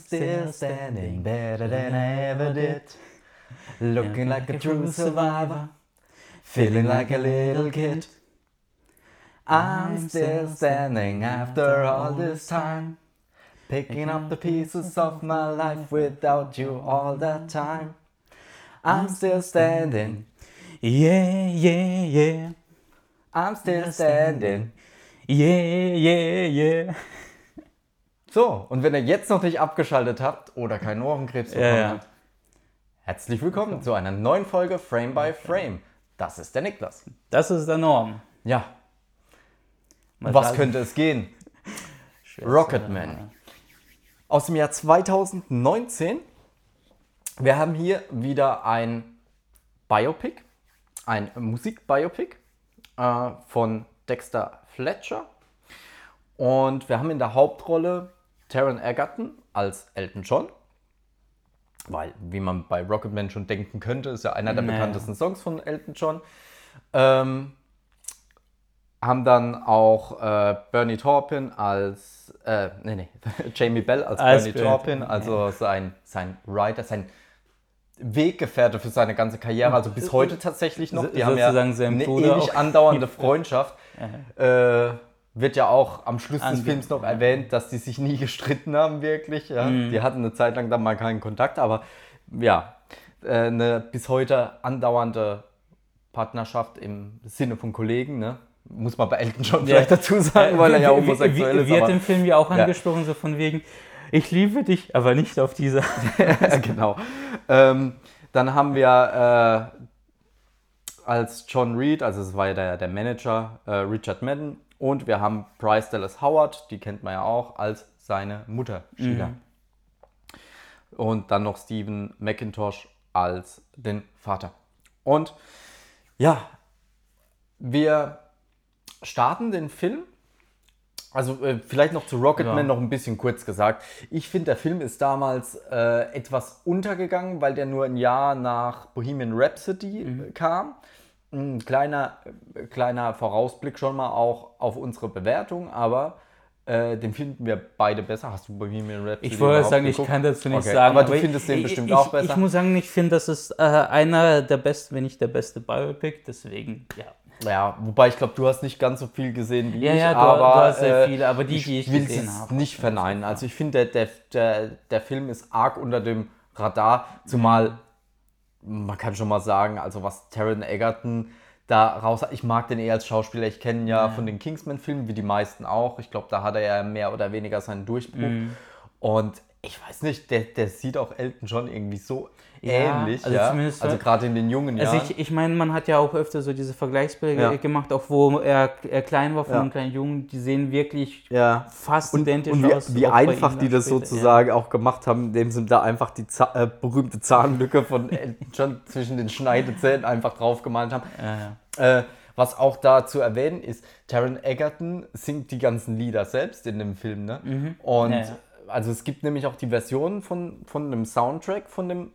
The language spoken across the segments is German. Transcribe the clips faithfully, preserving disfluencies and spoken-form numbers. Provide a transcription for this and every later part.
still standing better than I ever did. Looking like a true survivor, feeling like a little kid. I'm still standing after all this time, picking up the pieces of my life without you all that time. I'm still standing, Yeah, yeah, yeah. I'm still standing. Yeah, yeah, yeah. So, und wenn ihr jetzt noch nicht abgeschaltet habt oder keinen Ohrenkrebs bekommen Ja, ja. habt, herzlich willkommen zu einer neuen Folge Frame by Frame. Das ist der Niklas. Das ist der Norm. Ja, Mal was sagen. könnte es gehen? Schwer Rocketman. zu- Aus dem Jahr zweitausendneunzehn. Wir haben hier wieder ein Biopic, ein Musikbiopic äh, von Dexter Fletcher. Und wir haben in der Hauptrolle Taron Egerton als Elton John. Weil, wie man bei Rocketman schon denken könnte, ist ja einer der Naja. bekanntesten Songs von Elton John. Ähm, haben dann auch äh, Bernie Taupin als, äh, nee, nee, Jamie Bell als, Als Bernie Bernie, Taupin, also sein, sein Writer, sein Weggefährte für seine ganze Karriere, also bis heute tatsächlich noch. Die So- haben ja sozusagen sein eine Bruder ewig auch. andauernde Freundschaft. äh, wird ja auch am Schluss des Ange- Films noch erwähnt, dass die sich nie gestritten haben, wirklich. Ja. Mhm. Die hatten eine Zeit lang dann mal keinen Kontakt, aber ja, äh, eine bis heute andauernde Partnerschaft im Sinne von Kollegen, ne? Muss man bei Elton John vielleicht dazu sagen, weil er ja Äh, wie- homosexuell wie, ist. Wird aber- im Film ja auch Ja. angesprochen, so von wegen, ich liebe dich, aber nicht auf diese. Ja, genau. Ähm, dann haben wir äh, als John Reed, also es war ja der, der Manager, äh, Richard Madden, und wir haben Bryce Dallas Howard, die kennt man ja auch, als seine Mutter, Sheila. Mhm. Und dann noch Stephen McIntosh als den Vater. Und ja, wir starten den Film. Also äh, vielleicht noch zu Rocketman Ja. noch ein bisschen kurz gesagt. Ich finde, der Film ist damals äh, etwas untergegangen, weil der nur ein Jahr nach Bohemian Rhapsody äh, kam. Ein kleiner, äh, kleiner Vorausblick schon mal auch auf unsere Bewertung, aber äh, den finden wir beide besser. Hast du Bohemian Rhapsody Ich wollte überhaupt sagen, ich geguckt? kann dazu nicht Okay, sagen. aber du findest den ich, bestimmt ich, auch besser? Ich muss sagen, ich finde, das ist äh, einer der besten, wenn nicht der beste Biopic, deswegen, ja. Ja, wobei ich glaube, du hast nicht ganz so viel gesehen wie Ja, ich, ja, du- aber du hast sehr äh, viele, aber die, die ich will gesehen es habe, nicht hast du verneinen. gesagt, Also ich finde, der, der, der, der Film ist arg unter dem Radar, zumal man kann schon mal sagen, also was Taron Egerton da raus hat, ich mag den eher als Schauspieler, ich kenne ihn ja, von den Kingsman-Filmen, wie die meisten auch. Ich glaube, da hat er ja mehr oder weniger seinen Durchbruch. Mhm. Und ich weiß nicht, der, der sieht auch Elton John irgendwie so Ja, ähnlich. also ja? zumindest- also gerade in den jungen Jahren. Also ich, ich meine, man hat ja auch öfter so diese Vergleichsbilder Ja. gemacht, auch wo er, er klein war von Ja. einem kleinen Jungen, die sehen wirklich ja. fast Und, identisch und wie, aus. wie auch bei einfach ihm die dann das später, sozusagen auch gemacht haben, indem sie da einfach die Za äh, berühmte Zahnlücke von Elton John zwischen den Schneidezähnen einfach drauf gemalt haben. Ja, ja. Äh, was auch da zu erwähnen ist, Taron Egerton singt die ganzen Lieder selbst in dem Film. Ne? Und Ja, ja. also es gibt nämlich auch die Version von, von dem Soundtrack von dem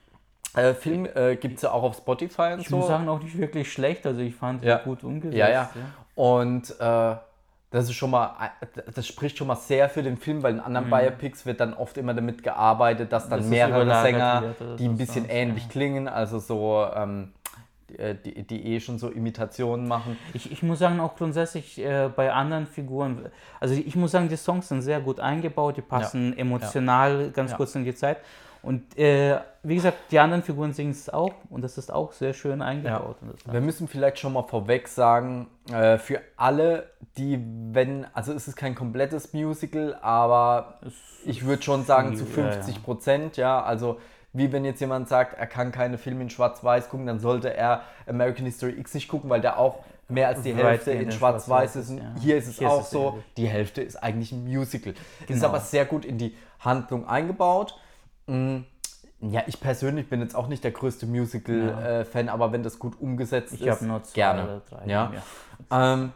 äh, Film, äh, gibt es ja auch auf Spotify und Ich so. muss sagen, auch nicht wirklich schlecht, also ich fand Ja. ihn gut umgesetzt. Ja, ja. Und äh, das ist schon mal, das spricht schon mal sehr für den Film, weil in anderen Biopics wird dann oft immer damit gearbeitet, dass dann Dass es mehrere überlagert Sänger, wird oder die ein so, bisschen ja. ähnlich klingen, also so, ähm, die, die eh schon so Imitationen machen. Ich, ich muss sagen, auch grundsätzlich äh, bei anderen Figuren, also ich muss sagen, die Songs sind sehr gut eingebaut, die passen emotional ganz Ja. kurz in die Zeit. Und äh, wie gesagt, die anderen Figuren singen es auch und das ist auch sehr schön eingebaut. Und das Wir müssen vielleicht schon mal vorweg sagen, äh, für alle, die, wenn, also es ist kein komplettes Musical, aber ich würde schon sagen zu viel, ja, ja. fünfzig Prozent, ja, also wie wenn jetzt jemand sagt, er kann keine Filme in Schwarz-Weiß gucken, dann sollte er American History X nicht gucken, weil der auch mehr als die Weitgehend Hälfte in in Schwarz-Weiß Schwarz-Weiß ist. ist, ja. Hier ist es Hier ist auch es so, ähnlich. die Hälfte ist eigentlich ein Musical. Ist Genau. aber sehr gut in die Handlung eingebaut. Mm, Ja, ich persönlich bin jetzt auch nicht der größte Musical-Fan, aber wenn das gut umgesetzt Ich ist, habe nur zwei gerne. oder drei. Ja. Ähm,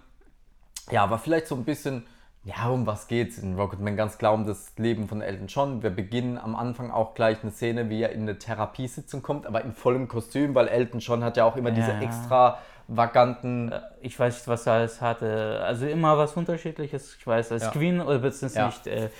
ja, aber vielleicht so ein bisschen, ja, um was geht's in Rocketman? Ganz klar um das Leben von Elton John. Wir beginnen am Anfang auch gleich eine Szene, wie er in eine Therapiesitzung kommt, aber in vollem Kostüm, weil Elton John hat ja auch immer Ja, diese ja. extravaganten... Ich weiß nicht, was er alles hatte. Also immer was Unterschiedliches. Ich weiß, als Ja. Queen oder beziehungsweise Ja. nicht. Äh,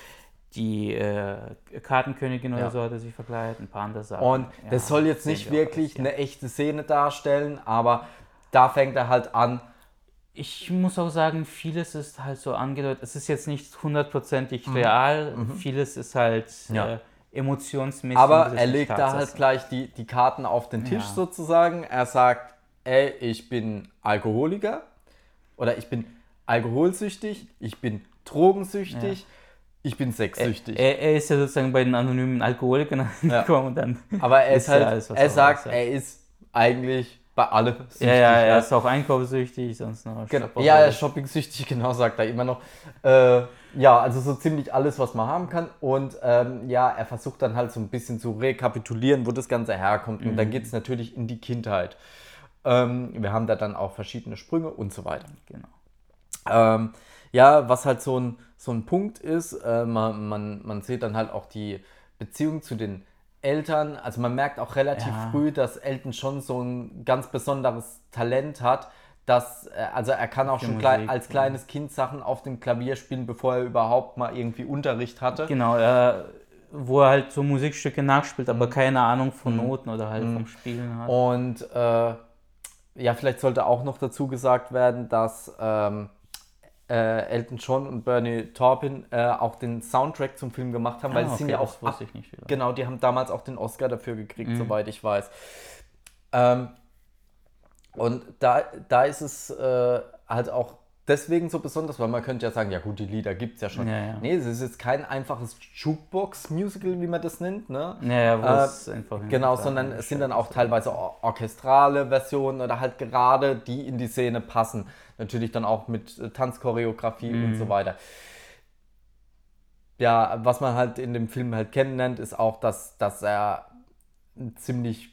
die äh, Kartenkönigin oder Ja. so hat er sich verkleidet, ein paar andere Sachen. Und Ja, das soll jetzt sehen nicht wir auch wirklich alles, ja. eine echte Szene darstellen, aber da fängt er halt an. Ich muss auch sagen, vieles ist halt so angedeutet. Es ist jetzt nicht hundertprozentig real. Vieles ist halt Ja. äh, emotionsmäßig. Aber das er nicht legt da Tatsache. halt gleich die, die Karten auf den Tisch Ja. sozusagen. Er sagt, ey, ich bin Alkoholiker oder ich bin alkoholsüchtig, ich bin drogensüchtig, ich bin sexsüchtig. Er, er ist ja sozusagen bei den anonymen Alkoholikern angekommen und dann. Aber er ist ja halt, alles, was er er sagt, weiß, ja. er ist eigentlich bei allem süchtig. Ja, ja, er ist auch einkaufssüchtig, sonst noch. Genau. Shopaholic. Ja, er ist shopping-süchtig, genau, sagt er immer noch. Äh, ja, also so ziemlich alles, was man haben kann. Und ähm, ja, er versucht dann halt so ein bisschen zu rekapitulieren, wo das Ganze herkommt. Und dann geht es natürlich in die Kindheit. Ähm, wir haben da dann auch verschiedene Sprünge und so weiter. Genau. Ähm, ja, was halt so ein, so ein Punkt ist, äh, man, man, man sieht dann halt auch die Beziehung zu den Eltern. Also man merkt auch relativ Ja. früh, dass Elton schon so ein ganz besonderes Talent hat. Dass, äh, also er kann auch Für schon Musik, klei- als ja. kleines Kind Sachen auf dem Klavier spielen, bevor er überhaupt mal irgendwie Unterricht hatte. Genau, er, wo er halt so Musikstücke nachspielt, aber Mhm. keine Ahnung von Noten oder halt vom Spielen hat. Und äh, ja, vielleicht sollte auch noch dazu gesagt werden, dass ähm, äh, Elton John und Bernie Taupin äh, auch den Soundtrack zum Film gemacht haben, weil Ah, die sind okay, ja das auch wusste ab- ich nicht wieder. genau, die haben damals auch den Oscar dafür gekriegt, Mhm. soweit ich weiß. Ähm, und da, da ist es äh, halt auch deswegen so besonders, weil man könnte ja sagen, ja gut, die Lieder gibt es ja schon. Ja, ja. Nee, es ist jetzt kein einfaches Jukebox-Musical, wie man das nennt, ne? Ja, ja, wo Äh, es einfach. Genau, sondern es sind dann auch teilweise or- orchestrale Versionen oder halt gerade die in die Szene passen. Natürlich dann auch mit äh, Tanzchoreografie und so weiter. Ja, was man halt in dem Film halt kennenlernt, ist auch, dass, dass er ein ziemlich,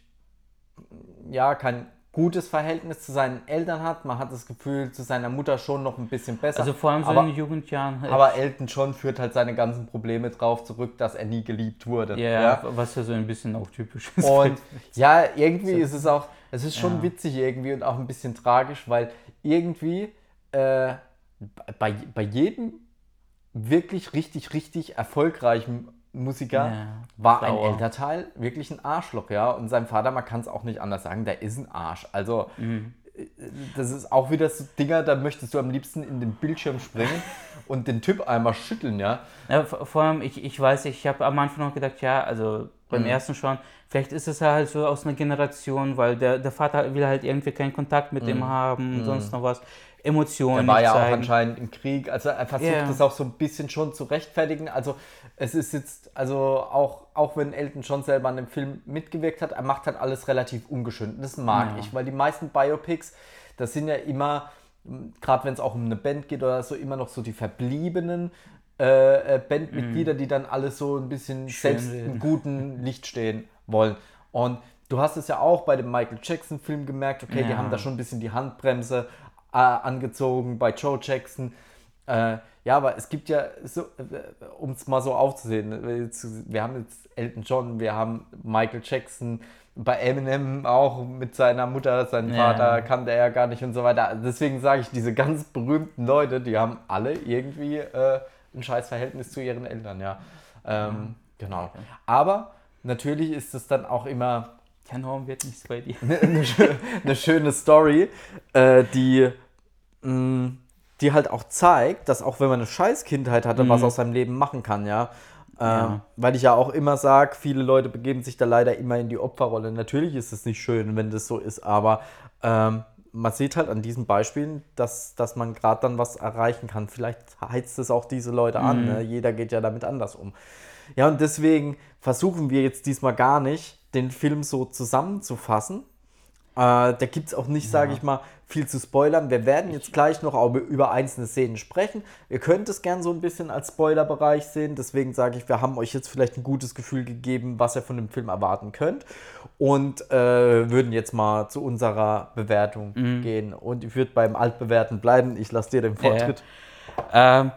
ja, kein gutes Verhältnis zu seinen Eltern hat. Man hat das Gefühl, zu seiner Mutter schon noch ein bisschen besser. Also vor allem so aber, in den Jugendjahren. halt- aber Elton John führt halt seine ganzen Probleme drauf zurück, dass er nie geliebt wurde. ja, ja, was ja so ein bisschen auch typisch ist. Und ja, irgendwie ist es auch, es ist schon Ja. witzig irgendwie und auch ein bisschen tragisch, weil irgendwie äh, bei, bei jedem wirklich richtig, richtig erfolgreichen Musiker Ja, war ein schlauer. Elternteil wirklich ein Arschloch, ja. Und sein Vater, man kann es auch nicht anders sagen, der ist ein Arsch. Also Mhm. das ist auch wieder so Dinger, da möchtest du am liebsten in den Bildschirm springen und den Typ einmal schütteln, ja. Ja, vor vor allem, ich, ich weiß, ich habe am Anfang noch gedacht, ja, also beim Mhm. ersten schon, vielleicht ist es ja halt so aus einer Generation, weil der, der Vater will halt irgendwie keinen Kontakt mit dem haben, sonst noch was, Emotionen Der war nicht ja auch zeigen. anscheinend im Krieg, also er versucht Ja. das auch so ein bisschen schon zu rechtfertigen. Also es ist jetzt, also auch, auch wenn Elton John selber an dem Film mitgewirkt hat, er macht halt alles relativ ungeschönt. Das mag Ja. ich, weil die meisten Biopics, das sind ja immer, gerade wenn es auch um eine Band geht oder so, immer noch so die verbliebenen äh, äh, Bandmitglieder, die dann alles so ein bisschen Mhm. Schön selbst reden. im guten Licht stehen wollen. Und du hast es ja auch bei dem Michael Jackson-Film gemerkt, okay, die Ja. haben da schon ein bisschen die Handbremse äh, angezogen bei Joe Jackson. Äh, ja, aber es gibt ja, so, äh, um es mal so aufzusehen, jetzt, wir haben jetzt Elton John, wir haben Michael Jackson, bei Eminem auch mit seiner Mutter, seinen Ja. Vater kannte er ja gar nicht und so weiter. Deswegen sage ich, diese ganz berühmten Leute, die haben alle irgendwie äh, ein scheiß Verhältnis zu ihren Eltern, ja. Ähm, genau. Aber natürlich ist es dann auch immer Kein Horn wird nichts bei dir. eine, schö- eine schöne Story, äh, die, mh, die halt auch zeigt, dass auch wenn man eine scheiß Kindheit hatte, Mhm. was aus seinem Leben machen kann, ja. Ähm, Ja. Weil ich ja auch immer sage, viele Leute begeben sich da leider immer in die Opferrolle. Natürlich ist es nicht schön, wenn das so ist, aber ähm, man sieht halt an diesen Beispielen, dass, dass man gerade dann was erreichen kann. Vielleicht heizt es auch diese Leute an. Mhm. Ne? Jeder geht ja damit anders um. Ja, und deswegen versuchen wir jetzt diesmal gar nicht, den Film so zusammenzufassen. Äh, da gibt es auch nicht, sage ich mal, viel zu spoilern. Wir werden jetzt gleich noch auch über einzelne Szenen sprechen. Ihr könnt es gern so ein bisschen als Spoilerbereich sehen. Deswegen sage ich, wir haben euch jetzt vielleicht ein gutes Gefühl gegeben, was ihr von dem Film erwarten könnt. Und äh, würden jetzt mal zu unserer Bewertung gehen. Und ich würde beim Altbewerten bleiben. Ich lasse dir den Vortritt. Ähm,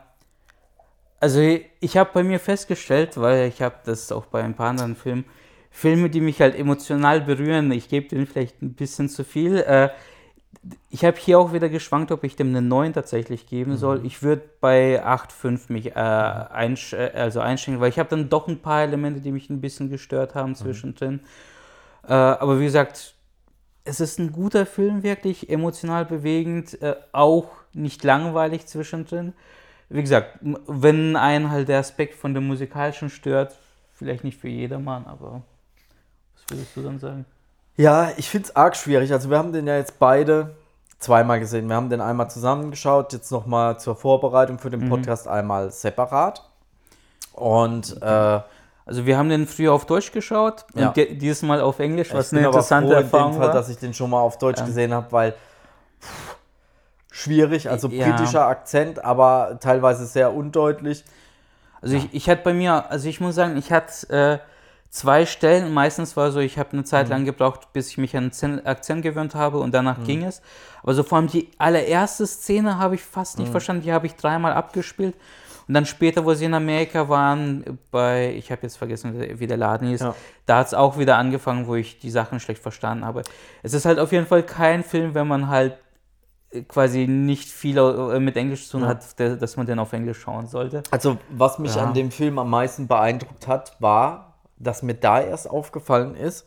also ich habe bei mir festgestellt, weil ich habe das auch bei ein paar anderen Filmen, Filme, die mich halt emotional berühren, ich gebe denen vielleicht ein bisschen zu viel, äh, ich habe hier auch wieder geschwankt, ob ich dem eine neun tatsächlich geben soll. Mhm. Ich würde bei acht Komma fünf mich äh, einsch also einstellen, weil ich habe dann doch ein paar Elemente, die mich ein bisschen gestört haben zwischendrin. Mhm. Äh, aber wie gesagt, es ist ein guter Film, wirklich emotional bewegend, äh, auch nicht langweilig zwischendrin. Wie gesagt, wenn einen halt der Aspekt von dem Musikalischen stört, vielleicht nicht für jedermann, aber was würdest du dann sagen? Ja, ich finde es arg schwierig. Also wir haben den ja jetzt beide zweimal gesehen. Wir haben den einmal zusammengeschaut, jetzt nochmal zur Vorbereitung für den Podcast mhm. einmal separat. Und äh, also wir haben den früher auf Deutsch geschaut und ja. dieses Mal auf Englisch, was ich eine interessante aber froh Erfahrung in dem Fall, war. dass ich den schon mal auf Deutsch ja. gesehen habe, weil pff, schwierig, also ja. britischer Akzent, aber teilweise sehr undeutlich. Also ja. ich, ich hatte bei mir, also ich muss sagen, ich hatte äh, zwei Stellen, meistens war so, ich habe eine Zeit mhm. lang gebraucht, bis ich mich an den Akzent gewöhnt habe und danach mhm. ging es. Aber so vor allem die allererste Szene habe ich fast nicht mhm. verstanden, die habe ich dreimal abgespielt. Und dann später, wo sie in Amerika waren, bei, ich habe jetzt vergessen, wie der Laden hieß, ja. da hat es auch wieder angefangen, wo ich die Sachen schlecht verstanden habe. Es ist halt auf jeden Fall kein Film, wenn man halt quasi nicht viel mit Englisch zu tun ja. hat, dass man den auf Englisch schauen sollte. Also was mich ja. an dem Film am meisten beeindruckt hat, war, dass mir da erst aufgefallen ist,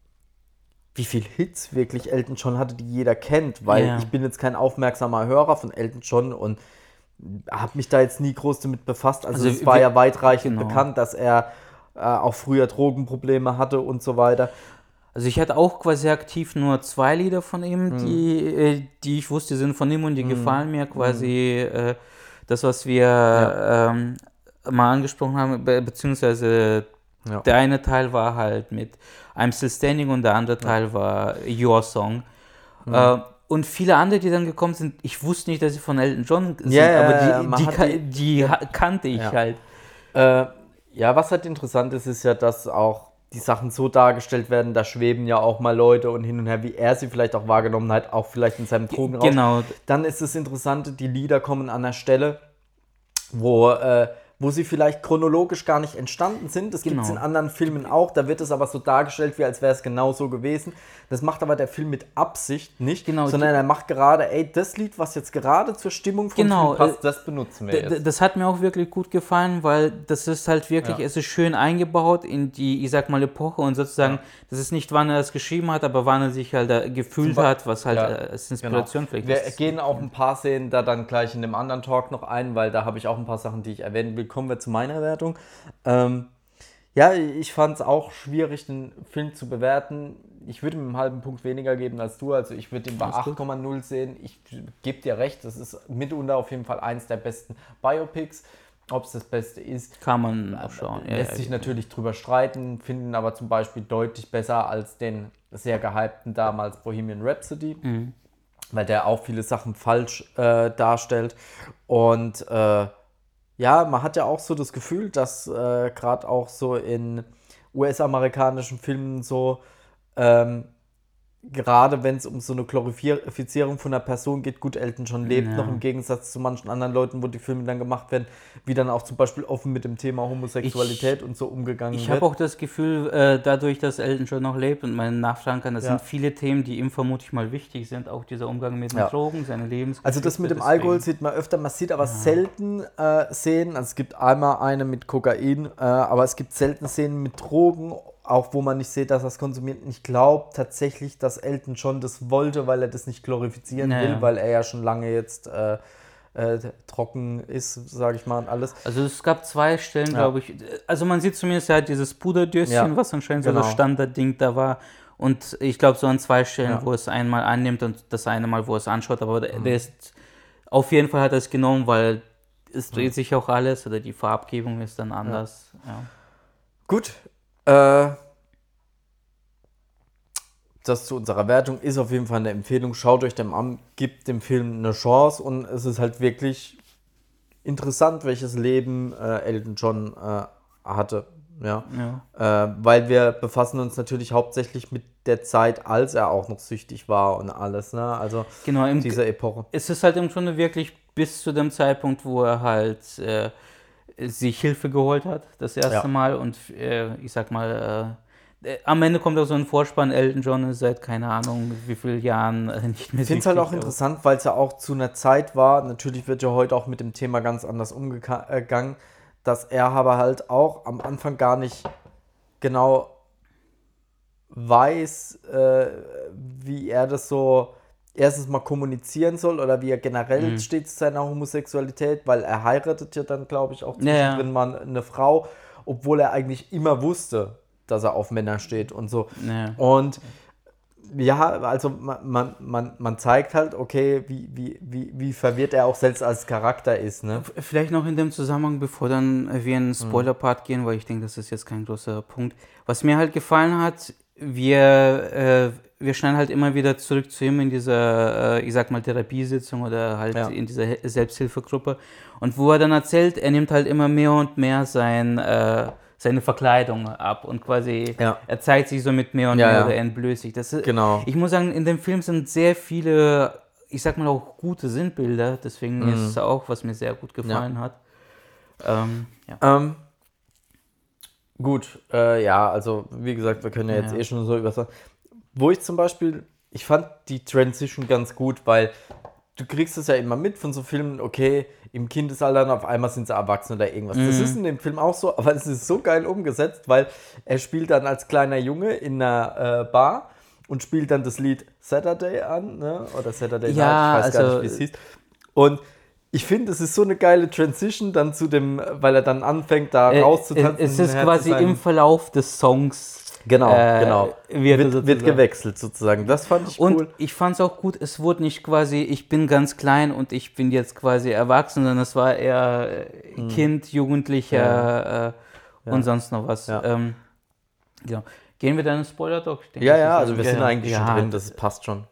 wie viel Hits wirklich Elton John hatte, die jeder kennt, weil ja. ich bin jetzt kein aufmerksamer Hörer von Elton John und habe mich da jetzt nie groß damit befasst. Also, also es war ja weitreichend genau. bekannt, dass er äh, auch früher Drogenprobleme hatte und so weiter. Also ich hatte auch quasi aktiv nur zwei Lieder von ihm, mhm. die, äh, die ich wusste, sind von ihm und die mhm. gefallen mir quasi. Mhm. Äh, das, was wir ja. ähm, mal angesprochen haben, be- beziehungsweise ja. der eine Teil war halt mit I'm Still Standing und der andere Teil ja. war Your Song. Mhm. Äh, und viele andere, die dann gekommen sind, ich wusste nicht, dass sie von Elton John sind, yeah, aber die, die, die, die, die ja. kannte ich ja. halt. Äh, ja, was halt interessant ist, ist ja, dass auch die Sachen so dargestellt werden, da schweben ja auch mal Leute und hin und her, wie er sie vielleicht auch wahrgenommen hat, auch vielleicht in seinem Drogenrausch. Genau. Dann ist das Interessante, die Lieder kommen an einer Stelle, wo... Äh, wo sie vielleicht chronologisch gar nicht entstanden sind. Das genau. gibt es in anderen Filmen auch. Da wird es aber so dargestellt, wie als wäre es genau so gewesen. Das macht aber der Film mit Absicht nicht, genau, sondern er macht gerade, ey, das Lied, was jetzt gerade zur Stimmung vom genau, Film passt, das benutzen wir d- jetzt. Das hat mir auch wirklich gut gefallen, weil das ist halt wirklich, ja. es ist schön eingebaut in die, ich sag mal, Epoche und sozusagen, ja. das ist nicht, wann er das geschrieben hat, aber wann er sich halt da gefühlt Ba- hat, was halt ja. als Inspiration genau. vielleicht wir ist. Wir gehen auch ein paar Szenen da dann gleich in dem anderen Talk noch ein, weil da habe ich auch ein paar Sachen, die ich erwähnen will. Kommen wir zu meiner Wertung. Ähm, ja, ich fand es auch schwierig, den Film zu bewerten. Ich würde ihm einen halben Punkt weniger geben als du. Also ich würde ihn bei acht Komma null sehen. Ich gebe dir recht, das ist mitunter auf jeden Fall eins der besten Biopics. Ob es das Beste ist, kann man auch schauen. Lässt ja, sich ja. natürlich drüber streiten, finden aber zum Beispiel deutlich besser als den sehr gehypten damals Bohemian Rhapsody, mhm. weil der auch viele Sachen falsch äh, darstellt. Und äh, ja, man hat ja auch so das Gefühl, dass äh, gerade auch so in U S-amerikanischen Filmen so, ähm, gerade wenn es um so eine Glorifizierung von einer Person geht, gut, Elton John lebt ja. noch im Gegensatz zu manchen anderen Leuten, wo die Filme dann gemacht werden, wie dann auch zum Beispiel offen mit dem Thema Homosexualität ich, und so umgegangen ich wird. Ich habe auch das Gefühl, äh, dadurch, dass Elton John noch lebt und man nachfragen kann, das ja. sind viele Themen, die ihm vermutlich mal wichtig sind, auch dieser Umgang mit den ja. Drogen, seine Lebensgeschichte. Also das mit dem deswegen. Alkohol sieht man öfter, man sieht aber ja. selten äh, Szenen, also es gibt einmal eine mit Kokain, äh, aber es gibt selten Szenen mit Drogen, auch wo man nicht sieht, dass er es konsumiert. Ich glaube tatsächlich, dass Elton John das wollte, weil er das nicht glorifizieren naja. will, weil er ja schon lange jetzt äh, äh, trocken ist, sage ich mal, und alles. Also es gab zwei Stellen, ja. glaube ich. Also man sieht zumindest halt dieses Puderdöschen, ja. was anscheinend genau. so das Standardding da war. Und ich glaube so an zwei Stellen, ja. wo es einmal annimmt und das eine Mal, wo es anschaut. Aber mhm. der ist, auf jeden Fall hat er es genommen, weil es dreht mhm. sich auch alles oder die Farbgebung ist dann anders. Ja. Ja. Gut. Äh, das zu unserer Wertung ist auf jeden Fall eine Empfehlung. Schaut euch den an, gebt dem Film eine Chance und es ist halt wirklich interessant, welches Leben äh, Elton John äh, hatte. Ja. ja. Äh, weil wir befassen uns natürlich hauptsächlich mit der Zeit, als er auch noch süchtig war und alles. Ne? Also genau, im, diese Epoche. Es ist halt im Grunde wirklich bis zu dem Zeitpunkt, wo er halt äh, sich Hilfe geholt hat, das erste ja. Mal und äh, ich sag mal, äh, äh, am Ende kommt auch so ein Vorspann, Elton John ist seit keine Ahnung wie vielen Jahren äh, nicht mehr Ich finde es halt auch interessant, weil es ja auch zu einer Zeit war, natürlich wird ja heute auch mit dem Thema ganz anders umgegangen, dass er aber halt auch am Anfang gar nicht genau weiß, äh, wie er das so erstens mal kommunizieren soll oder wie er generell mhm. steht zu seiner Homosexualität, weil er heiratet ja dann, glaube ich, auch zwischendrin ja. mal eine Frau, obwohl er eigentlich immer wusste, dass er auf Männer steht und so. Ja. Und ja, also man, man, man zeigt halt, okay, wie, wie, wie, wie verwirrt er auch selbst als Charakter ist. Ne? Vielleicht noch in dem Zusammenhang, bevor dann wir in den Spoiler-Part mhm. gehen, weil ich denke, das ist jetzt kein großer Punkt. Was mir halt gefallen hat, wir, äh, wir schneiden halt immer wieder zurück zu ihm in dieser, äh, ich sag mal, Therapiesitzung oder halt ja. in dieser Selbsthilfegruppe. Und wo er dann erzählt, er nimmt halt immer mehr und mehr sein... Äh, seine Verkleidung ab und quasi ja. er zeigt sich so mit mehr und ja, mehr ja. oder er entblößt sich. Das ist, genau. Ich muss sagen, in dem Film sind sehr viele, ich sag mal auch gute Sinnbilder, deswegen mhm. ist es auch, was mir sehr gut gefallen ja. hat. Ähm, ja. Ähm, gut, äh, ja, also wie gesagt, wir können ja jetzt ja. eh schon so über was. Wo ich zum Beispiel, ich fand die Transition ganz gut, weil du kriegst es ja immer mit von so Filmen, okay, im Kindesalter und auf einmal sind sie erwachsen oder irgendwas. Mhm. Das ist in dem Film auch so, aber es ist so geil umgesetzt, weil er spielt dann als kleiner Junge in einer äh, Bar und spielt dann das Lied Saturday an, ne? Oder Saturday Night, ja, ich weiß also, gar nicht, wie es hieß. Und ich finde, es ist so eine geile Transition dann zu dem, weil er dann anfängt, da äh, rauszutanzen. Es ist quasi im Verlauf des Songs. Genau, äh, genau. Wird, wird, wird gewechselt sozusagen. Das fand ich und cool. Und ich fand es auch gut, es wurde nicht quasi, ich bin ganz klein und ich bin jetzt quasi erwachsen, sondern es war eher hm. Kind, Jugendlicher ja. äh, und ja. sonst noch was. Ja. Ähm, genau. Gehen wir dann in den Spoiler-Doc? Ja, ja, also wir sind eigentlich ja. schon drin, das passt schon.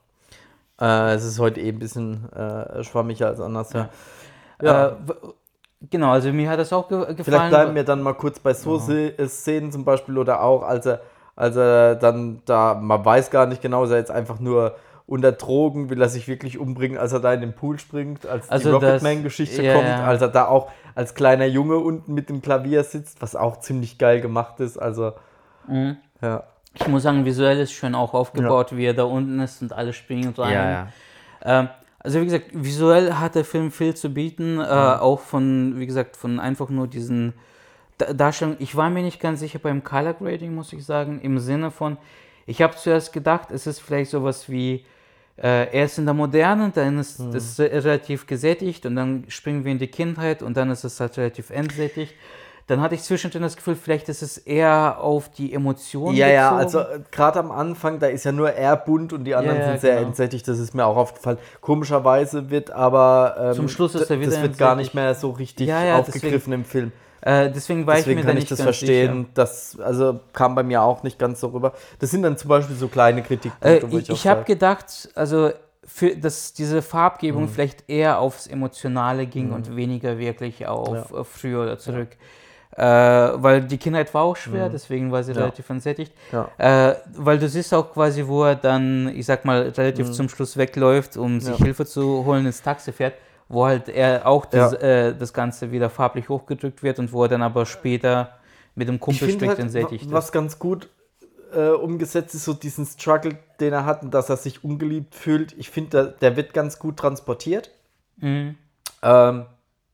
Äh, es ist heute eh ein bisschen äh, schwammiger als anders. Ja. Ja. Äh, genau, also mir hat das auch ge- gefallen. Vielleicht bleiben wir dann mal kurz bei so ja. Szenen zum Beispiel oder auch, als er Also dann da, man weiß gar nicht genau, ist er jetzt einfach nur unter Drogen, will er sich wirklich umbringen, als er da in den Pool springt, als also die Rocketman-Geschichte yeah. kommt, als er da auch als kleiner Junge unten mit dem Klavier sitzt, was auch ziemlich geil gemacht ist, also mhm. ja. Ich muss sagen, visuell ist schön auch aufgebaut, ja. wie er da unten ist und alle springen rein. Ja, ja. Ähm, also wie gesagt, visuell hat der Film viel zu bieten, mhm. äh, auch von, wie gesagt, von einfach nur diesen Darstellung. Ich war mir nicht ganz sicher beim Color Grading, muss ich sagen, im Sinne von, ich habe zuerst gedacht, es ist vielleicht sowas wie, äh, er ist in der Moderne, dann ist mhm. das relativ gesättigt und dann springen wir in die Kindheit und dann ist es halt relativ entsättigt. Dann hatte ich zwischendrin das Gefühl, vielleicht ist es eher auf die Emotionen Ja, bezogen. Ja, also äh, gerade am Anfang, da ist ja nur er bunt und die anderen ja, ja, sind sehr genau. entsättigt, das ist mir auch aufgefallen. Komischerweise wird aber, ähm, zum Schluss ist er wieder das wird gar nicht mehr so richtig ja, ja, aufgegriffen deswegen, im Film. Äh, deswegen war deswegen ich mir kann da ich nicht das ganz verstehen, sicher. Das also kam bei mir auch nicht ganz so rüber. Das sind dann zum Beispiel so kleine Kritikpunkte, äh, wo ich, ich Ich habe gedacht, also für dass diese Farbgebung mhm. vielleicht eher aufs Emotionale ging mhm. und weniger wirklich auf ja. früher oder zurück. Ja. Äh, weil die Kindheit war auch schwer, mhm. deswegen war sie ja. relativ entsättigt. Ja. Äh, weil du siehst auch quasi, wo er dann, ich sag mal, relativ mhm. zum Schluss wegläuft, um sich ja. Hilfe zu holen, ins Taxi fährt, wo halt er auch das, ja. äh, das Ganze wieder farblich hochgedrückt wird und wo er dann aber später mit dem Kumpel spricht, halt, entsättigt was ganz gut äh, umgesetzt ist, so diesen Struggle, den er hat und dass er sich ungeliebt fühlt. Ich finde, der, der wird ganz gut transportiert. Mhm. Ähm,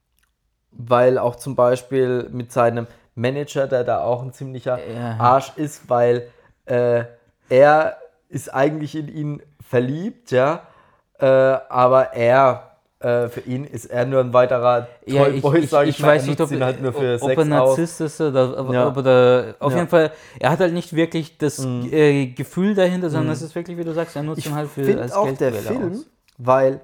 weil auch zum Beispiel mit seinem Manager, der da auch ein ziemlicher ja. Arsch ist, weil äh, er ist eigentlich in ihn verliebt, ja, äh, aber er Äh, für ihn ist er nur ein weiterer Toyboy, ja, sage ich, ich, ich mal. weiß nicht, ob, halt nur für ob Sex er Narzisst ist oder ob, ja. ob er, auf ja. jeden Fall, er hat halt nicht wirklich das mhm. äh, Gefühl dahinter, sondern es mhm. ist wirklich, wie du sagst, er nutzt ihn halt für als auch der Film, aus. Weil,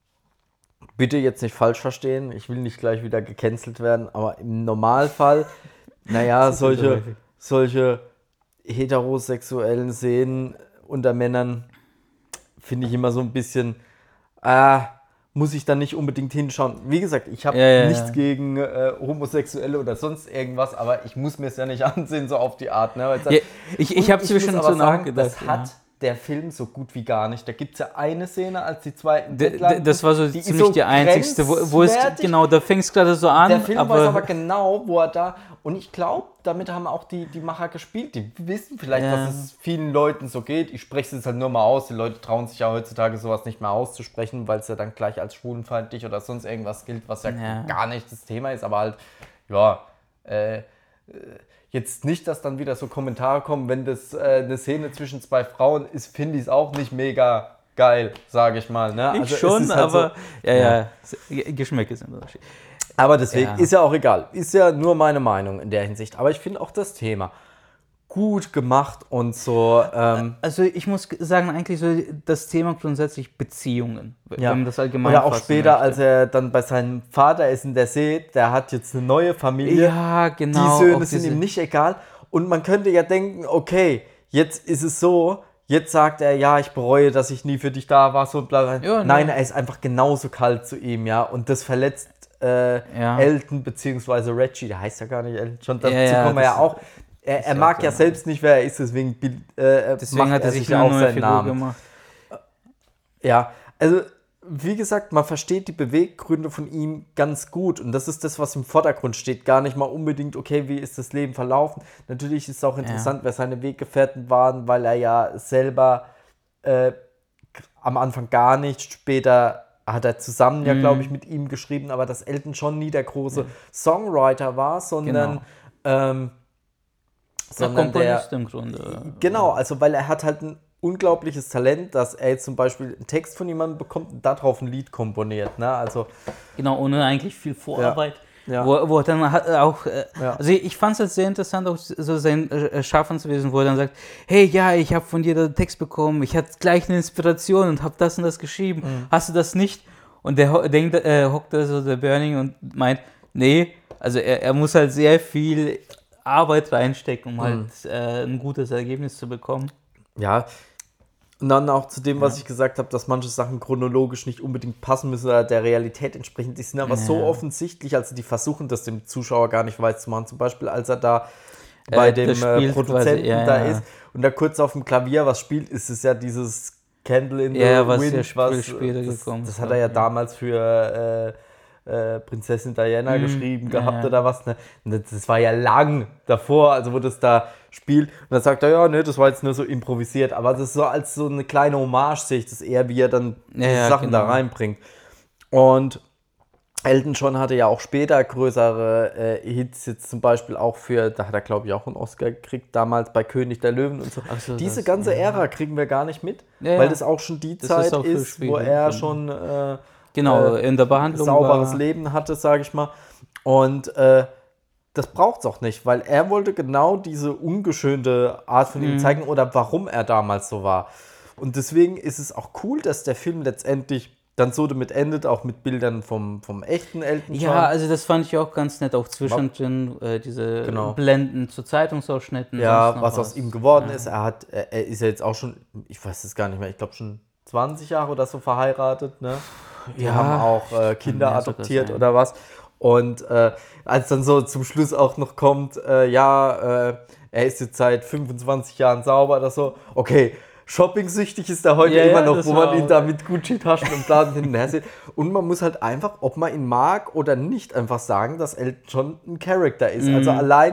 bitte jetzt nicht falsch verstehen, ich will nicht gleich wieder gecancelt werden, aber im Normalfall, naja, solche, solche heterosexuellen Szenen unter Männern finde ich immer so ein bisschen, ah, muss ich dann nicht unbedingt hinschauen. Wie gesagt, ich habe ja, ja, nichts ja. gegen äh, Homosexuelle oder sonst irgendwas, aber ich muss mir es ja nicht ansehen, so auf die Art. Ne? Ja, ich ich habe zwischen so nachgedacht. Das ja. hat der Film so gut wie gar nicht. Da gibt es ja eine Szene, als die zwei im D- Bett landen, Das war so die ist ziemlich so die einzigste, wo, wo es, grenzwertig. genau, da fing es gerade so an. Der Film aber, weiß aber genau, wo er da... Und ich glaube, damit haben auch die, die Macher gespielt. Die wissen vielleicht, Ja. dass es vielen Leuten so geht. Ich spreche es jetzt halt nur mal aus. Die Leute trauen sich ja heutzutage sowas nicht mehr auszusprechen, weil es ja dann gleich als schwulenfeindlich oder sonst irgendwas gilt, was ja, Ja. gar nicht das Thema ist. Aber halt, ja... Äh, Jetzt nicht, dass dann wieder so Kommentare kommen, wenn das äh, eine Szene zwischen zwei Frauen ist, finde ich es auch nicht mega geil, sage ich mal. Ne? ich Also es schon, ist halt aber so, ja, ja, G- Geschmäcke sind unterschiedlich. aber deswegen Ja. ist ja auch egal. Ist ja nur meine Meinung in der Hinsicht. Aber ich finde auch das Thema gut gemacht und so. Ähm, Also ich muss g- sagen, eigentlich so das Thema grundsätzlich Beziehungen, w- ja. wenn man das allgemein Oder auch fassen später, möchte. als er dann bei seinem Vater ist in der See, der hat jetzt eine neue Familie. Ja, genau. Die Söhne auch sind diese- ihm nicht egal. Und man könnte ja denken, okay, jetzt ist es so, jetzt sagt er, ja, ich bereue, dass ich nie für dich da war, so bla bla. Ja, Nein, ne. er ist einfach genauso kalt zu ihm, ja. Und das verletzt äh, Ja. Elton beziehungsweise Reggie, der heißt ja gar nicht Elton John, dazu Ja, ja, kommen wir ja das auch. Er, er ja mag auch ja genau. selbst nicht, wer er ist, deswegen, bild- äh, Deswegen macht hat er sich ja eine auch neue seinen Figur Namen. gemacht. Ja, also wie gesagt, man versteht die Beweggründe von ihm ganz gut und das ist das, was im Vordergrund steht. Gar nicht mal unbedingt, okay, wie ist das Leben verlaufen. Natürlich ist es auch interessant, wer seine Weggefährten waren, weil er ja selber äh, am Anfang gar nicht, später hat er zusammen ja, Mhm. glaube ich, mit ihm geschrieben, aber dass Elton John nie der große Songwriter war, sondern, Genau. ähm, Der sondern der... Komponist im Grunde. Genau, also weil er hat halt ein unglaubliches Talent, dass er jetzt zum Beispiel einen Text von jemandem bekommt und darauf ein Lied komponiert. Ne? Also, Genau, ohne eigentlich viel Vorarbeit. Ja. Wo, wo er dann hat auch, äh, Ja. also ich fand es halt sehr interessant, auch so sein äh, Schaffenswesen, wo er dann sagt, hey, ja, ich habe von dir den Text bekommen, ich hatte gleich eine Inspiration und habe das und das geschrieben, Mhm. hast du das nicht? Und der ho- denkt, äh, hockt da so der Burning und meint, nee, also er, er muss halt sehr viel Arbeit reinstecken, um Mhm. halt äh, ein gutes Ergebnis zu bekommen. ja. Und dann auch zu dem, was ich gesagt habe, dass manche Sachen chronologisch nicht unbedingt passen müssen oder der Realität entsprechen. Die sind aber so Ja. offensichtlich, also die versuchen das dem Zuschauer gar nicht weiß zu machen. Zum Beispiel, als er da bei Äh, dem das äh, spielt Produzenten quasi, ja, da ja. ist und da kurz auf dem Klavier was spielt, ist es ja dieses Candle in the Ja, was Wind. ja viel später das, gekommen das ist, hat er ja, ja. damals für äh, äh, Prinzessin Diana Mhm, geschrieben ja, gehabt ja. oder was. Ne? Und das, das war ja lang davor, also wo das da spielt. Und dann sagt er, ja, ne, das war jetzt nur so improvisiert. Aber das ist so als so eine kleine Hommage, sehe ich das eher, wie er dann Ja, diese ja, Sachen da genau. reinbringt. Und Elton John hatte ja auch später größere äh, Hits, jetzt zum Beispiel auch für, da hat er glaube ich auch einen Oscar gekriegt, damals bei König der Löwen und so. Ach so, Diese das, ganze ja. Ära kriegen wir gar nicht mit, Ja, weil ja. das auch schon die Das Zeit ist auch viel ist, wo später, er genau. schon äh, Genau, äh, in der Behandlung sauberes war, Leben hatte, sage ich mal. Und äh, das braucht es auch nicht, weil er wollte genau diese ungeschönte Art von ihm Mhm. zeigen oder warum er damals so war. Und deswegen ist es auch cool, dass der Film letztendlich dann so damit endet, auch mit Bildern vom, vom echten Elton John. Ja, also das fand ich auch ganz nett, auch zwischendrin äh, diese Genau. Blenden zu Zeitungsausschnitten. Ja, sonst noch was aus ihm geworden Ja. ist. Er hat, er, er ist ja jetzt auch schon, ich weiß es gar nicht mehr, ich glaube schon zwanzig Jahre oder so verheiratet, ne? Die Ja, haben auch äh, Kinder mehr sogar adoptiert sein. oder was. Und äh, als dann so zum Schluss auch noch kommt, äh, ja, äh, er ist jetzt seit fünfundzwanzig Jahren sauber oder so. Okay, shopping-süchtig ist er heute Ja, immer ja, noch, das wo war man ihn auch- da mit Gucci-Taschen und Blasen hinterher sieht. Und man muss halt einfach, ob man ihn mag oder nicht, einfach sagen, dass Elton John ein Charakter ist. Mhm. Also allein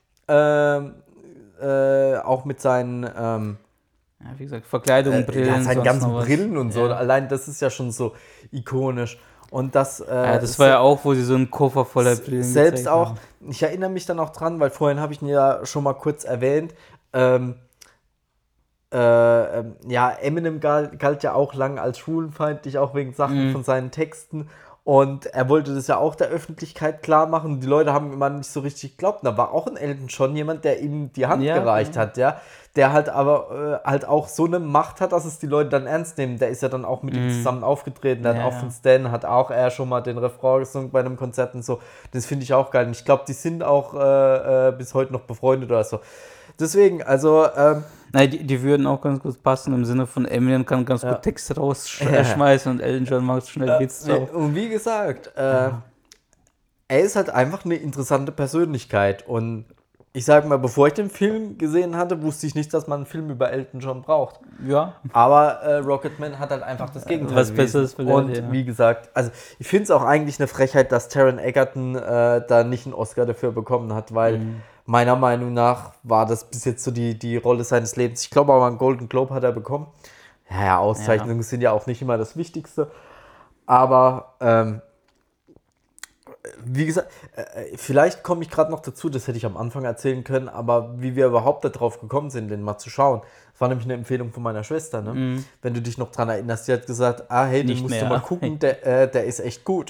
ähm, äh, auch mit seinen ähm, Ja, wie gesagt, Verkleidung, äh, Brillen, ja, seine sonst ganzen noch was. Brillen und so. Ja. Allein das ist ja schon so ikonisch. Und das, äh, Ja, das war ja auch, wo sie so einen Koffer voller Brillen selbst gezeigt auch, haben. ich erinnere mich dann auch dran, weil vorhin habe ich ihn ja schon mal kurz erwähnt, ähm, äh, ähm, ja, Eminem galt, galt ja auch lang als schwulenfeindlich, auch wegen Sachen Mhm. von seinen Texten. Und er wollte das ja auch der Öffentlichkeit klar machen. Die Leute haben immer nicht so richtig geglaubt. Da war auch ein Elton John jemand, der ihm die Hand Ja, gereicht genau. hat, ja. Der halt aber äh, halt auch so eine Macht hat, dass es die Leute dann ernst nehmen. Der ist ja dann auch mit ihm Mhm. zusammen aufgetreten. Der Ja, hat auch ja. von Stan, hat auch er schon mal den Refrain gesungen bei einem Konzert und so. Das finde ich auch geil. Und ich glaube, die sind auch äh, äh, bis heute noch befreundet oder so. Deswegen, also, ähm, Nein, die, die würden auch ganz gut passen, im Sinne von Eminem kann ganz Ja. gut Texte rausschmeißen und Elton John macht schnell Witz drauf. und wie gesagt, äh, er ist halt einfach eine interessante Persönlichkeit und ich sag mal, bevor ich den Film gesehen hatte, wusste ich nicht, dass man einen Film über Elton John braucht. Ja. Aber äh, Rocketman hat halt einfach das Gegenteil Was bewiesen. Besseres gelernt, Und ja. wie gesagt, also ich finde es auch eigentlich eine Frechheit, dass Taron Egerton äh, da nicht einen Oscar dafür bekommen hat, weil Mhm. meiner Meinung nach war das bis jetzt so die, die Rolle seines Lebens. Ich glaube aber einen Golden Globe hat er bekommen. Ja, ja, Auszeichnungen Ja. sind ja auch nicht immer das Wichtigste. Aber ähm, wie gesagt, äh, vielleicht komme ich gerade noch dazu, das hätte ich am Anfang erzählen können, aber wie wir überhaupt darauf gekommen sind, den mal zu schauen. Das war nämlich eine Empfehlung von meiner Schwester, ne? Mhm. Wenn du dich noch dran erinnerst, die hat gesagt, ah hey, den Nicht musst mehr. du mal gucken, der, äh, der ist echt gut.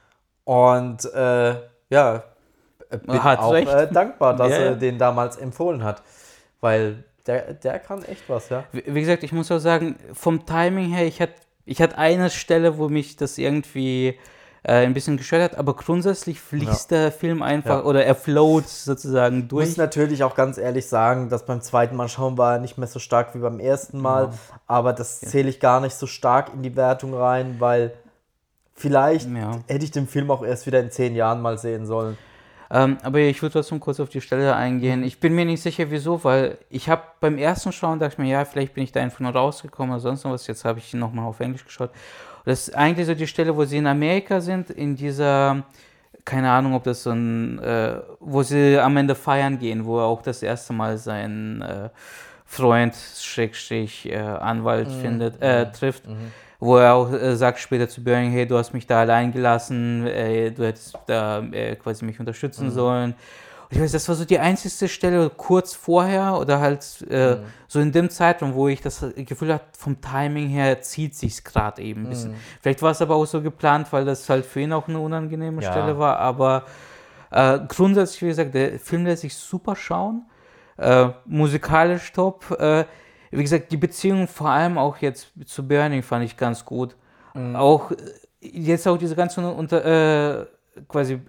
Und äh, ja, äh, bin Hat auch recht. äh, dankbar, dass Ja, ja. er den damals empfohlen hat. Weil der, der kann echt was, ja. Wie wie gesagt, ich muss auch sagen, vom Timing her, ich hatte ich hatte eine Stelle, wo mich das irgendwie äh, ein bisschen gestört hat, aber grundsätzlich fließt der Film einfach, Ja. oder er float sozusagen Ich durch. muss natürlich auch ganz ehrlich sagen, dass beim zweiten Mal schauen war er nicht mehr so stark wie beim ersten Mal, Ja. aber das zähle ich gar nicht so stark in die Wertung rein, weil vielleicht Ja. hätte ich den Film auch erst wieder in zehn Jahren mal sehen sollen. Ähm, aber ich würde trotzdem kurz auf die Stelle Mhm. eingehen. Ich bin mir nicht sicher, wieso, weil ich habe beim ersten Schauen dachte ich mir, ja, vielleicht bin ich da einfach nur rausgekommen oder sonst noch was. Jetzt habe ich ihn nochmal auf Englisch geschaut. Und das ist eigentlich so die Stelle, wo sie in Amerika sind, in dieser, keine Ahnung, ob das so ein, äh, wo sie am Ende feiern gehen, wo er auch das erste Mal seinen äh, Freund, Schrägstrich, äh, Anwalt findet, äh, trifft. Wo er auch äh, sagt später zu Burning, hey, du hast mich da allein gelassen, äh, du hättest da äh, quasi mich unterstützen Mhm. sollen. Und ich weiß, das war so die einzigste Stelle kurz vorher oder halt äh, Mhm. so in dem Zeitraum, wo ich das Gefühl hatte, vom Timing her zieht sich's gerade eben ein bisschen. Mhm. Vielleicht war es aber auch so geplant, weil das halt für ihn auch eine unangenehme Ja. Stelle war, aber äh, grundsätzlich, wie gesagt, der Film lässt sich super schauen. Äh, musikalisch top. Äh, wie gesagt, die Beziehung vor allem auch jetzt zu Burning fand ich ganz gut. Auch äh, jetzt auch diese ganzen unter äh, quasi.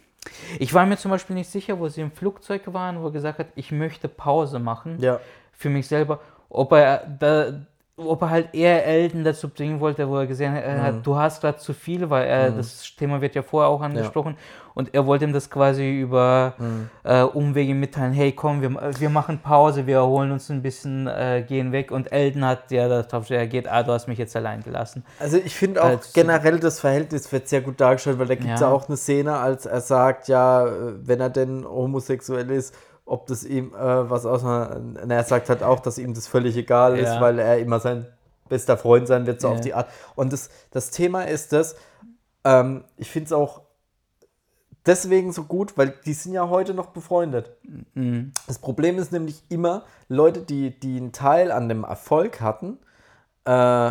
Ich war mir zum Beispiel nicht sicher, wo sie im Flugzeug waren, wo er gesagt hat, ich möchte Pause machen Ja. für mich selber, ob er da, ob er halt eher Elton dazu bringen wollte, wo er gesehen hat, er hat, du hast gerade zu viel, weil er, das Thema wird ja vorher auch angesprochen und er wollte ihm das quasi über äh, Umwege mitteilen, hey komm, wir, wir machen Pause, wir erholen uns ein bisschen, äh, gehen weg und Elton hat ja darauf reagiert, ah, du hast mich jetzt allein gelassen. Also ich finde auch Als- generell das Verhältnis wird sehr gut dargestellt, weil da gibt es ja. Ja. auch eine Szene, als er sagt, ja, wenn er denn homosexuell ist, ob das ihm äh, was aus und er sagt halt auch, dass ihm das völlig egal ist, Ja. weil er immer sein bester Freund sein wird, so Ja. auf die Art. Und das, das Thema ist das, ähm, ich finde es auch deswegen so gut, weil die sind ja heute noch befreundet. Mhm. Das Problem ist nämlich immer, Leute, die, die einen Teil an dem Erfolg hatten, äh,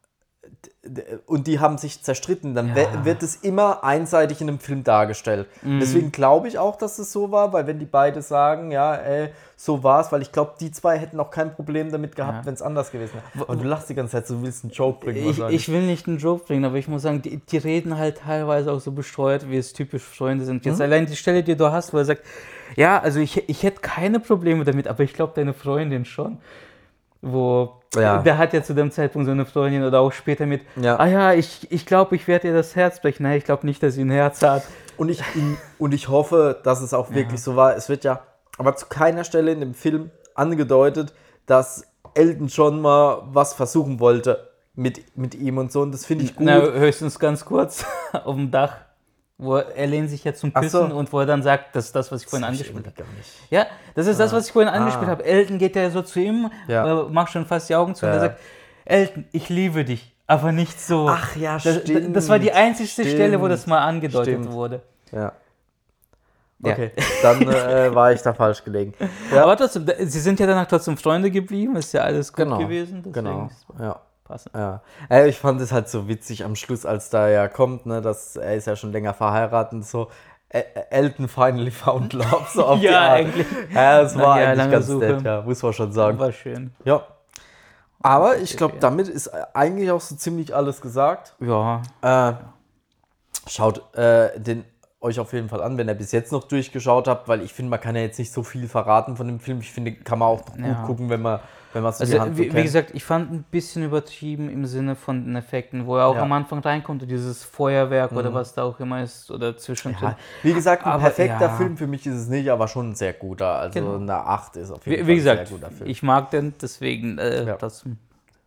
d- und die haben sich zerstritten, dann Ja. we- wird es immer einseitig in einem Film dargestellt. Mhm. Deswegen glaube ich auch, dass es so war, weil wenn die beide sagen, ja, ey, so war's, weil ich glaube, die zwei hätten auch kein Problem damit gehabt, Ja. wenn es anders gewesen wäre. Und du lachst die ganze Zeit, du willst einen Joke bringen. Ich, wahrscheinlich. ich will nicht einen Joke bringen, aber ich muss sagen, die, die reden halt teilweise auch so besteuert, wie es typisch Freunde sind. Jetzt allein die Stelle, die du hast, wo er sagt, ja, also ich, ich hätte keine Probleme damit, aber ich glaube, deine Freundin schon. Wo, Ja. der hat ja zu dem Zeitpunkt so eine Freundin oder auch später mit, Ja. ah ja, ich, ich glaube, ich werde ihr das Herz brechen. Nein, ich glaube nicht, dass sie ein Herz hat. Und ich, und ich hoffe, dass es auch wirklich so war. Es wird ja aber zu keiner Stelle in dem Film angedeutet, dass Elton John mal was versuchen wollte mit, mit ihm und so. Und das finde ich gut. Na, höchstens ganz kurz auf dem Dach, wo er, er lehnt sich ja zum Ach so. Küssen und wo er dann sagt, das ist das, was ich vorhin Das hab ich angespielt habe. irgendwie gar nicht. Ja, das ist das, was ich vorhin angespielt Ah. habe. Elton geht ja so zu ihm, Ja. äh, macht schon fast die Augen zu und Ja. er sagt, Elton, ich liebe dich, aber nicht so. Ach ja, das, stimmt. Das war die einzigste Stimmt. Stelle, wo das mal angedeutet Stimmt. wurde. Ja. Ja. Okay, dann äh, war ich da falsch gelegen. Ja. Aber trotzdem, da- sie sind ja danach trotzdem Freunde geblieben, ist ja alles gut Genau, gewesen. deswegen Genau. ist es Ja. passend. Ja. Ey, ich fand es halt so witzig am Schluss, als da ja kommt, ne, dass er ist ja schon länger verheiratet und so. Ä- Elton finally found love, so auf die Ja, Art. eigentlich. Ja, es Nach war eigentlich jahrelanger ganz Suche. nett, ja, muss man schon sagen. War schön. Ja. Aber ich glaube, ja. damit ist eigentlich auch so ziemlich alles gesagt. Ja, Äh, schaut äh, den euch auf jeden Fall an, wenn ihr bis jetzt noch durchgeschaut habt, weil ich finde, man kann ja jetzt nicht so viel verraten von dem Film. Ich finde, kann man auch gut Ja. gucken, wenn man wenn man es in Also, die Hand so wie, wie kennt. gesagt, ich fand ein bisschen übertrieben im Sinne von den Effekten, wo er auch Ja. am Anfang reinkommt, dieses Feuerwerk oder was da auch immer ist oder zwischendrin. Ja, wie gesagt, ein Aber perfekter ja. Film für mich ist es nicht, aber schon ein sehr guter. Also Genau. eine acht ist auf jeden Wie, Fall wie ein gesagt, sehr guter Film. ich mag den, deswegen äh, Ja. das.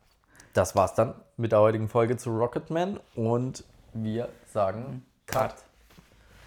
Das war's dann mit der heutigen Folge zu Rocketman und wir sagen Cut.